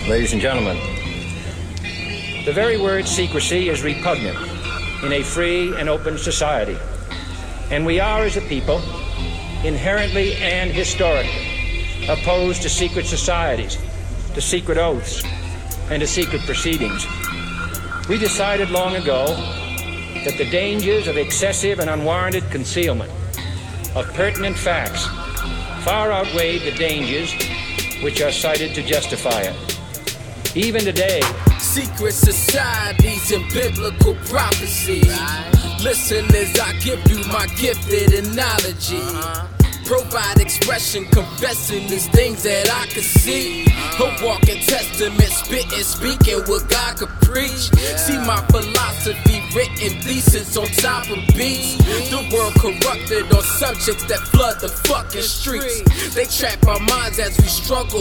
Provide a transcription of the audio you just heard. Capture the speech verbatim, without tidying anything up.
Ladies and gentlemen, the very word secrecy is repugnant in a free and open society. And we are, as a people, inherently and historically opposed to secret societies, to secret oaths, and to secret proceedings. We decided long ago that the dangers of excessive and unwarranted concealment of pertinent facts far outweighed the dangers which are cited to justify it. Even today, secret societies and biblical prophecies. Listen as I give you my gifted analogy. Provide expression, confessing these things that I could see. A walking testament, spitting, speaking what God could preach. See my philosophy written thesis on top of beats. The world corrupted on subjects that flood the fucking streets. They trap our minds as we struggle